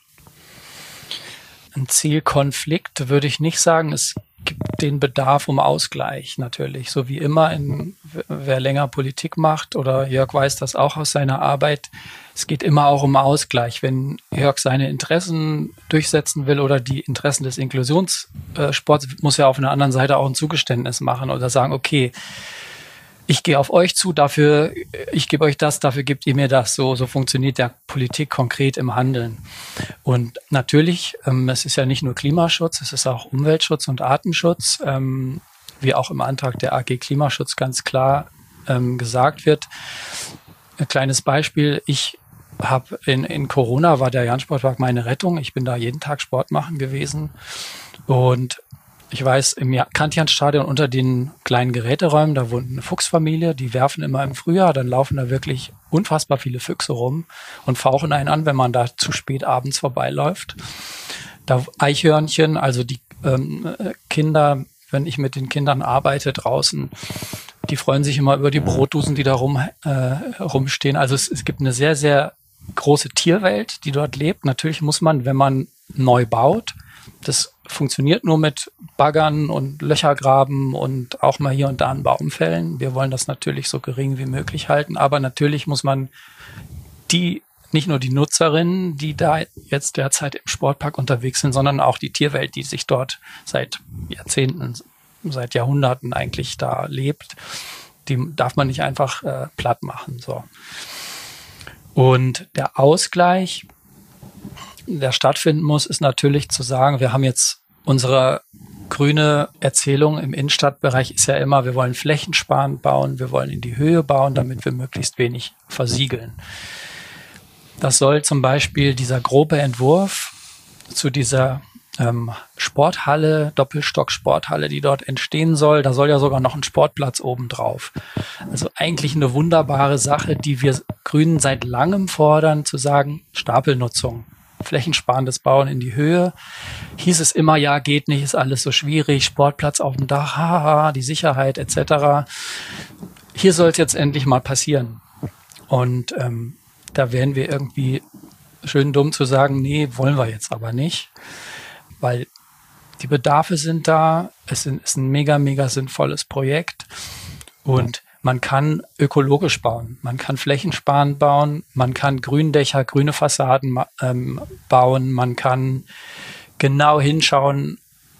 Ein Zielkonflikt würde ich nicht sagen. Es gibt den Bedarf um Ausgleich natürlich. So wie immer, in, wer länger Politik macht, oder Jörg weiß das auch aus seiner Arbeit, es geht immer auch um Ausgleich. Wenn Jörg seine Interessen durchsetzen will oder die Interessen des Inklusionssports, muss er auf einer anderen Seite auch ein Zugeständnis machen oder sagen, okay, ich gehe auf euch zu, dafür, ich gebe euch das, dafür gebt ihr mir das. So, so funktioniert ja Politik konkret im Handeln. Und natürlich, ähm, es ist ja nicht nur Klimaschutz, es ist auch Umweltschutz und Artenschutz, ähm, wie auch im Antrag der A G Klimaschutz ganz klar ähm, gesagt wird. Ein kleines Beispiel, ich habe in, in Corona war der Jahn-Sportpark meine Rettung. Ich bin da jeden Tag Sport machen gewesen und ich weiß, im Kantian-Stadion unter den kleinen Geräteräumen, da wohnt eine Fuchsfamilie, die werfen immer im Frühjahr, dann laufen da wirklich unfassbar viele Füchse rum und fauchen einen an, wenn man da zu spät abends vorbeiläuft. Da Eichhörnchen, also die ähm, Kinder, wenn ich mit den Kindern arbeite draußen, die freuen sich immer über die Brotdosen, die da rum, äh, rumstehen. Also es, es gibt eine sehr, sehr große Tierwelt, die dort lebt. Natürlich muss man, wenn man neu baut, das funktioniert nur mit Baggern und Löchergraben und auch mal hier und da einen Baum fällen. Wir wollen das natürlich so gering wie möglich halten, aber natürlich muss man die, nicht nur die Nutzerinnen, die da jetzt derzeit im Sportpark unterwegs sind, sondern auch die Tierwelt, die sich dort seit Jahrzehnten, seit Jahrhunderten eigentlich da lebt, die darf man nicht einfach äh, platt machen. So. Und der Ausgleich, der stattfinden muss, ist natürlich zu sagen, wir haben jetzt unsere grüne Erzählung im Innenstadtbereich ist ja immer, wir wollen flächensparend bauen, wir wollen in die Höhe bauen, damit wir möglichst wenig versiegeln. Das soll zum Beispiel dieser grobe Entwurf zu dieser ähm, Sporthalle, Doppelstock-Sporthalle, die dort entstehen soll, da soll ja sogar noch ein Sportplatz oben drauf. Also eigentlich eine wunderbare Sache, die wir Grünen seit langem fordern, zu sagen, Stapelnutzung. Flächensparendes Bauen in die Höhe. Hieß es immer, ja, geht nicht, ist alles so schwierig, Sportplatz auf dem Dach, haha, die Sicherheit et cetera. Hier soll es jetzt endlich mal passieren. Und ähm, da wären wir irgendwie schön dumm zu sagen, nee, wollen wir jetzt aber nicht, weil die Bedarfe sind da, es ist ein mega, mega sinnvolles Projekt und man kann ökologisch bauen, man kann flächensparend bauen, man kann Gründächer, grüne Fassaden ähm, bauen, man kann genau hinschauen,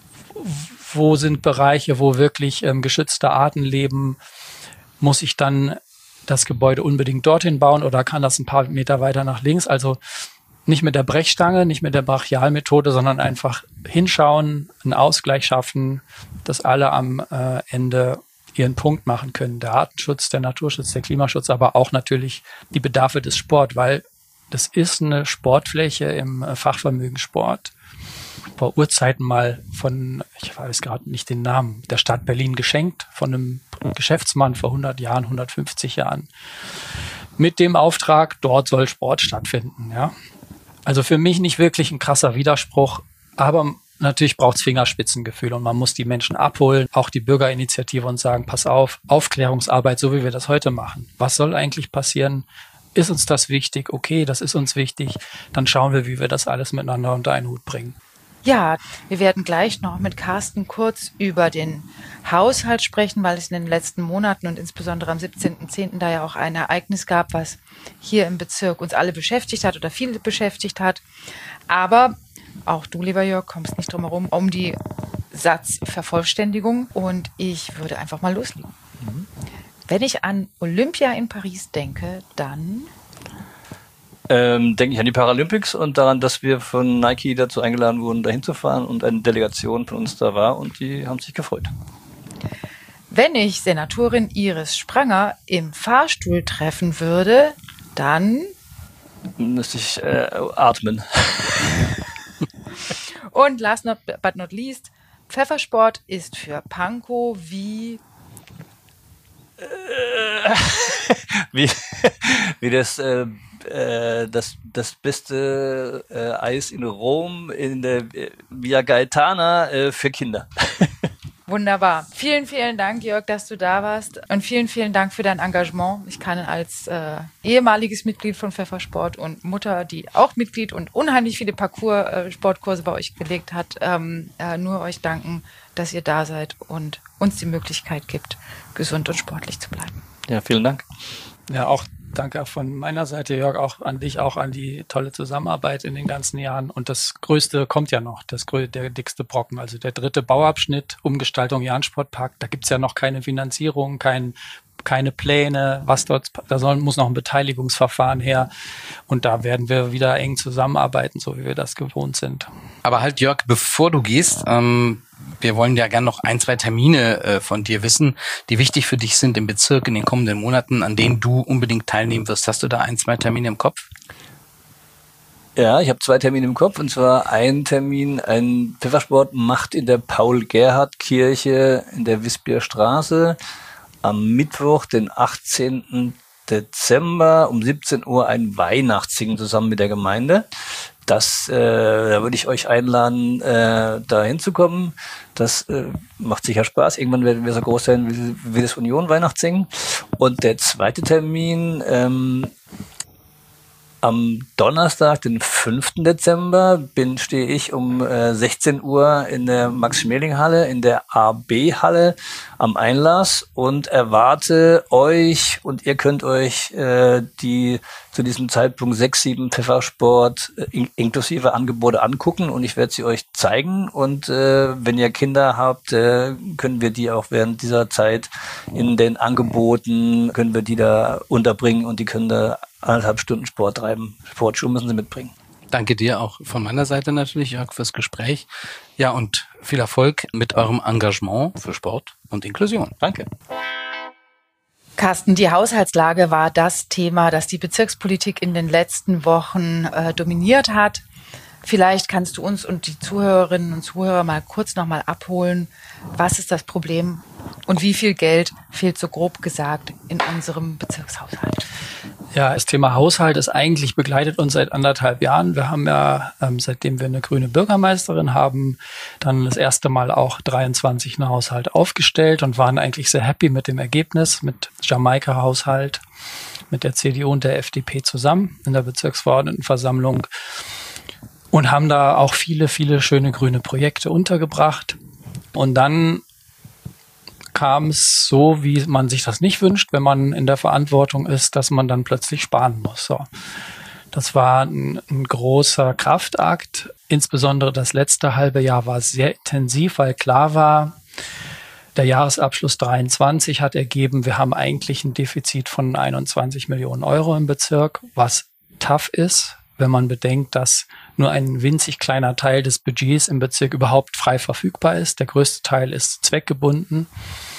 wo sind Bereiche, wo wirklich ähm, geschützte Arten leben. Muss ich dann das Gebäude unbedingt dorthin bauen oder kann das ein paar Meter weiter nach links? Also nicht mit der Brechstange, nicht mit der Brachialmethode, sondern einfach hinschauen, einen Ausgleich schaffen, dass alle am äh, Ende ihren Punkt machen können. Der Artenschutz, der Naturschutz, der Klimaschutz, aber auch natürlich die Bedarfe des Sports, weil das ist eine Sportfläche im Fachvermögenssport. Vor Urzeiten mal von, ich weiß gerade nicht den Namen, der Stadt Berlin geschenkt, von einem Geschäftsmann vor hundert Jahren, hundertfünfzig Jahren. Mit dem Auftrag, dort soll Sport stattfinden. Ja. Also für mich nicht wirklich ein krasser Widerspruch, aber natürlich braucht es Fingerspitzengefühl und man muss die Menschen abholen, auch die Bürgerinitiative und sagen, pass auf, Aufklärungsarbeit, so wie wir das heute machen. Was soll eigentlich passieren? Ist uns das wichtig? Okay, das ist uns wichtig. Dann schauen wir, wie wir das alles miteinander unter einen Hut bringen. Ja, wir werden gleich noch mit Carsten kurz über den Haushalt sprechen, weil es in den letzten Monaten und insbesondere am siebzehnten zehnten da ja auch ein Ereignis gab, was hier im Bezirk uns alle beschäftigt hat oder viele beschäftigt hat. Aber auch du, lieber Jörg, kommst nicht drum herum, um die Satzvervollständigung. Und ich würde einfach mal loslegen. Mhm. Wenn ich an Olympia in Paris denke, dann... Ähm, denke ich an die Paralympics und daran, dass wir von Nike dazu eingeladen wurden, dahin zu fahren und eine Delegation von uns da war und die haben sich gefreut. Wenn ich Senatorin Iris Spranger im Fahrstuhl treffen würde, dann müsste ich äh, atmen. Und last not, but not least, Pfeffersport ist für Pankow wie wie, wie das, äh, äh, das, das beste äh, Eis in Rom in der äh, Via Gaetana äh, für Kinder. Wunderbar. Vielen, vielen Dank, Jörg, dass du da warst und vielen, vielen Dank für dein Engagement. Ich kann als äh, ehemaliges Mitglied von Pfeffersport und Mutter, die auch Mitglied und unheimlich viele Parcours-Sportkurse bei euch gelegt hat, ähm, äh, nur euch danken, dass ihr da seid und uns die Möglichkeit gibt, gesund und sportlich zu bleiben. Ja, vielen Dank. Ja, auch danke von meiner Seite, Jörg, auch an dich, auch an die tolle Zusammenarbeit in den ganzen Jahren. Und das Größte kommt ja noch, das grö- der dickste Brocken, also der dritte Bauabschnitt, Umgestaltung Jahn-Sportpark. Da gibt's ja noch keine Finanzierung, kein, keine Pläne, was dort, da soll, muss noch ein Beteiligungsverfahren her. Und da werden wir wieder eng zusammenarbeiten, so wie wir das gewohnt sind. Aber halt, Jörg, bevor du gehst, ähm, wir wollen ja gerne noch ein, zwei Termine äh, von dir wissen, die wichtig für dich sind im Bezirk in den kommenden Monaten, an denen du unbedingt teilnehmen wirst. Hast du da ein, zwei Termine im Kopf? Ja, ich habe zwei Termine im Kopf, und zwar ein Termin, ein Pfeffersport macht in der Paul-Gerhardt-Kirche in der Wispia Straße am Mittwoch, den achtzehnten Dezember um siebzehn Uhr ein Weihnachtssingen zusammen mit der Gemeinde. Das, äh, da würde ich euch einladen, äh, da hinzukommen. Das äh, macht sicher Spaß. Irgendwann werden wir so groß sein wie, wie das Union Weihnachtssingen. Und der zweite Termin, ähm, am Donnerstag, den fünften Dezember, bin, stehe ich um äh, sechzehn Uhr in der Max-Schmeling-Halle, in der A B-Halle am Einlass und erwarte euch, und ihr könnt euch äh, die zu diesem Zeitpunkt sechs, sieben Pfeffersport äh, in, inklusive Angebote angucken, und ich werde sie euch zeigen. Und äh, wenn ihr Kinder habt, äh, können wir die auch während dieser Zeit in den Angeboten, können wir die da unterbringen, und die können da eineinhalb Stunden Sport treiben. Sportschuhe müssen sie mitbringen. Danke dir auch von meiner Seite natürlich, Jörg, fürs Gespräch. Ja, und viel Erfolg mit eurem Engagement für Sport und Inklusion. Danke. Carsten, die Haushaltslage war das Thema, das die Bezirkspolitik in den letzten Wochen äh, dominiert hat. Vielleicht kannst du uns und die Zuhörerinnen und Zuhörer mal kurz nochmal abholen. Was ist das Problem und wie viel Geld fehlt, so grob gesagt, in unserem Bezirkshaushalt? Ja, das Thema Haushalt ist eigentlich begleitet uns seit anderthalb Jahren. Wir haben ja, ähm, seitdem wir eine grüne Bürgermeisterin haben, dann das erste Mal auch dreiundzwanzig einen Haushalt aufgestellt und waren eigentlich sehr happy mit dem Ergebnis, mit Jamaika-Haushalt, mit der C D U und der F D P zusammen in der Bezirksverordnetenversammlung und haben da auch viele, viele schöne grüne Projekte untergebracht. Und dann kam es so, wie man sich das nicht wünscht, wenn man in der Verantwortung ist, dass man dann plötzlich sparen muss. So. Das war ein, ein großer Kraftakt. Insbesondere das letzte halbe Jahr war sehr intensiv, weil klar war, der Jahresabschluss dreiundzwanzig hat ergeben, wir haben eigentlich ein Defizit von einundzwanzig Millionen Euro im Bezirk, was tough ist, wenn man bedenkt, dass nur ein winzig kleiner Teil des Budgets im Bezirk überhaupt frei verfügbar ist. Der größte Teil ist zweckgebunden.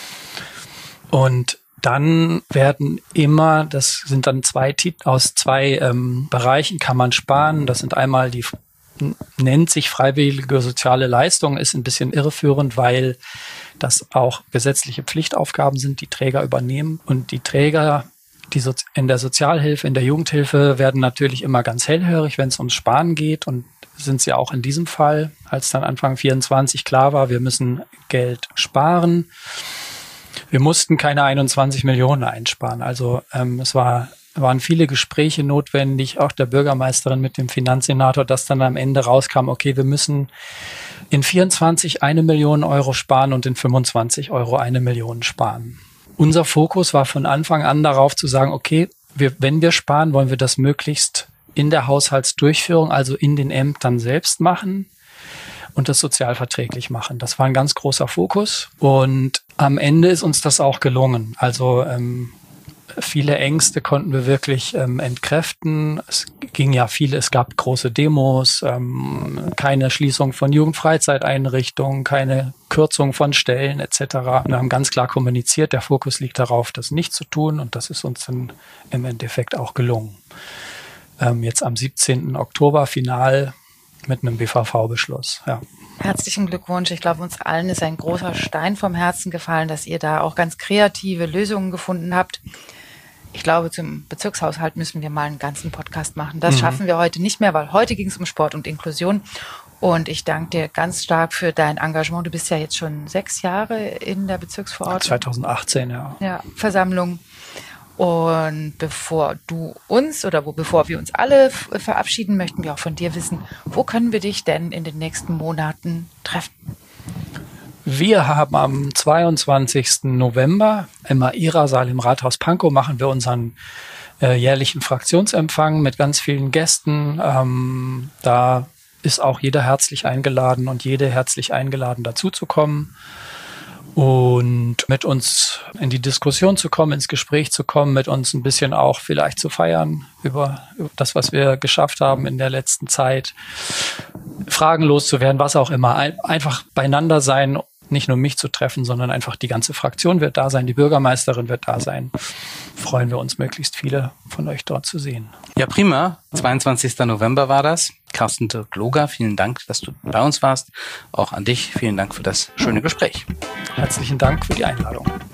Und dann werden immer, das sind dann zwei, aus zwei ähm, Bereichen kann man sparen. Das sind einmal die, nennt sich freiwillige soziale Leistung, ist ein bisschen irreführend, weil das auch gesetzliche Pflichtaufgaben sind, die Träger übernehmen. Und die Träger Die so- in der Sozialhilfe, in der Jugendhilfe werden natürlich immer ganz hellhörig, wenn es ums Sparen geht, und sind sie auch in diesem Fall, als dann Anfang vierundzwanzig klar war, wir müssen Geld sparen. Wir mussten keine einundzwanzig Millionen einsparen. Also ähm, es war, waren viele Gespräche notwendig, auch der Bürgermeisterin mit dem Finanzsenator, dass dann am Ende rauskam, okay, wir müssen in vierundzwanzig eine Million Euro sparen und in fünfundzwanzig Euro eine Million sparen. Unser Fokus war von Anfang an darauf zu sagen, okay, wir, wenn wir sparen, wollen wir das möglichst in der Haushaltsdurchführung, also in den Ämtern selbst machen und das sozialverträglich machen. Das war ein ganz großer Fokus, und am Ende ist uns das auch gelungen. Also ähm, viele Ängste konnten wir wirklich ähm, entkräften. Es ging ja viel, es gab große Demos, ähm, keine Schließung von Jugendfreizeiteinrichtungen, keine Kürzung von Stellen et cetera. Wir haben ganz klar kommuniziert, der Fokus liegt darauf, das nicht zu tun, und das ist uns dann im Endeffekt auch gelungen. Ähm, jetzt am siebzehnten Oktober final mit einem B V V-Beschluss. Ja. Herzlichen Glückwunsch. Ich glaube, uns allen ist ein großer Stein vom Herzen gefallen, dass ihr da auch ganz kreative Lösungen gefunden habt. Ich glaube, zum Bezirkshaushalt müssen wir mal einen ganzen Podcast machen. Das mhm. schaffen wir heute nicht mehr, weil heute ging es um Sport und Inklusion. Und ich danke dir ganz stark für dein Engagement. Du bist ja jetzt schon sechs Jahre in der Bezirksverordnung. zweitausendachtzehn, ja. Ja, Versammlung. Und bevor du uns oder wo, bevor wir uns alle f- verabschieden, möchten wir auch von dir wissen, wo können wir dich denn in den nächsten Monaten treffen? Wir haben am zweiundzwanzigsten November im AIRA-Saal im Rathaus Pankow machen wir unseren äh, jährlichen Fraktionsempfang mit ganz vielen Gästen. Ähm, da ist auch jeder herzlich eingeladen und jede herzlich eingeladen, dazuzukommen und mit uns in die Diskussion zu kommen, ins Gespräch zu kommen, mit uns ein bisschen auch vielleicht zu feiern über, über das, was wir geschafft haben in der letzten Zeit, Fragen loszuwerden, was auch immer. Ein, einfach beieinander sein, nicht nur mich zu treffen, sondern einfach die ganze Fraktion wird da sein, die Bürgermeisterin wird da sein. Freuen wir uns, möglichst viele von euch dort zu sehen. Ja, prima. zweiundzwanzigsten November war das. Carsten Dirk-Loger, vielen Dank, dass du bei uns warst. Auch an dich, vielen Dank für das schöne Gespräch. Herzlichen Dank für die Einladung.